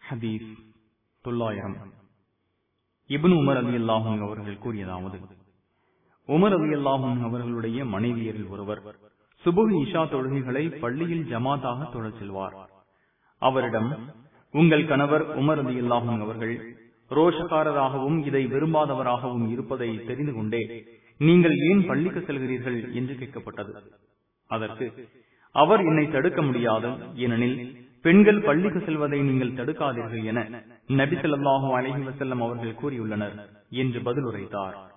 ஹதீஸ் 900. இப்னு உமர் ரலியல்லாஹு அன்ஹு அவர்கள் கூறியதாவது, உமர் ரலியல்லாஹு அன்ஹு அவர்களுடைய மனைவியரில் ஒருவர் சுபஹ் இஷா தொழுகைகளை பள்ளியில் ஜமாத்தாக தொழச் செல்வார். அவரிடம், உங்கள் கணவர் உமர் ரலியல்லாஹு அன்ஹு அவர்கள் ரோஷக்காரராகவும் இதை விரும்பாதவராகவும் இருப்பதை தெரிந்து கொண்டே நீங்கள் ஏன் பள்ளிக்கு செல்கிறீர்கள் என்று கேட்கப்பட்டது. அதற்கு அவர், என்னை தடுக்க முடியாது, ஏனெனில் பெண்கள் பள்ளிக்கு செல்வதை நீங்கள் தடுக்காதீர்கள் என நபி ஸல்லல்லாஹு அலைஹி வஸல்லம் அவர்கள் கூறியுள்ளனர் என்று பதிலுரைத்தார்.